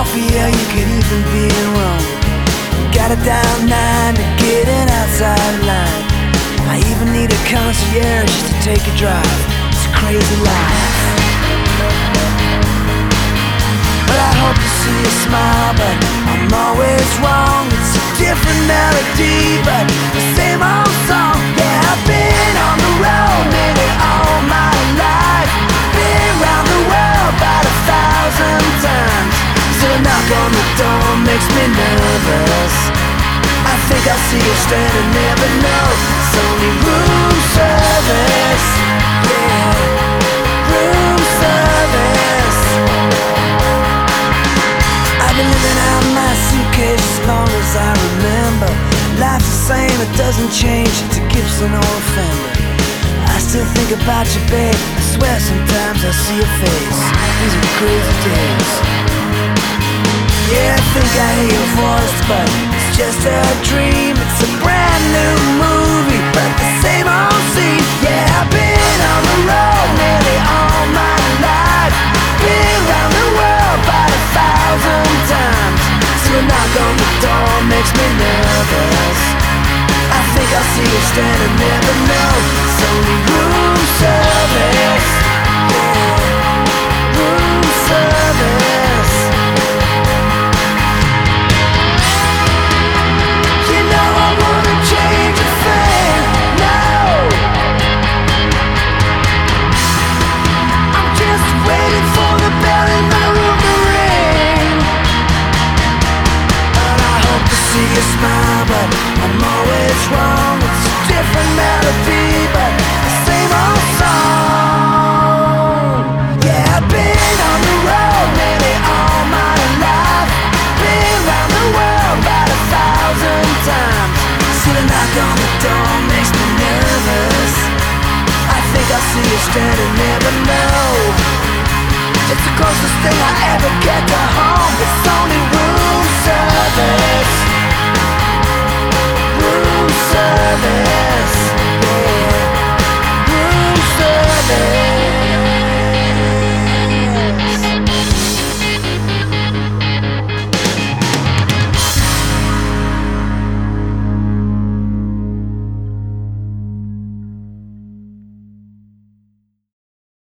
Philadelphia, you could even be in Rome. Got a down 9 to get an outside line. I even need a concierge just to take a drive. It's a crazy life. But I hope to see you smile, but I'm always wrong. It's a different melody, but the same old song. Yeah, I've been on the road nearly all my life. Been round the world about 1,000 times. So a knock on the door makes me nervous. I think I'll see you standing there, but no, it's only room service. Yeah, room service. I've been living out my suitcase as long as I remember. Life's the same, it doesn't change. It's a Gibson or a Fender. I still think about you, babe. I swear sometimes I see your face. These are crazy days. Yeah, I think I hear your voice, but it's just a dream. It's a brand new movie, but the same old scene. Yeah, I've been on the road nearly all my life. Been around the world about 1,000 times. So a knock on the door makes me nervous. I think I'll see you standing there, but no, it's only room service. Yeah, room service. You know I wanna change a thing, no. I'm just waiting for the bell in my room to ring. And I hope to see you smile, but I'm always wrong. It's a different melody, but the same old song. Yeah, I've been on the road nearly all my life. Been around the world about 1,000 times. See the knock on the door makes me nervous. I think I'll see you standing there, but no, it's the closest thing I ever get to home. It's only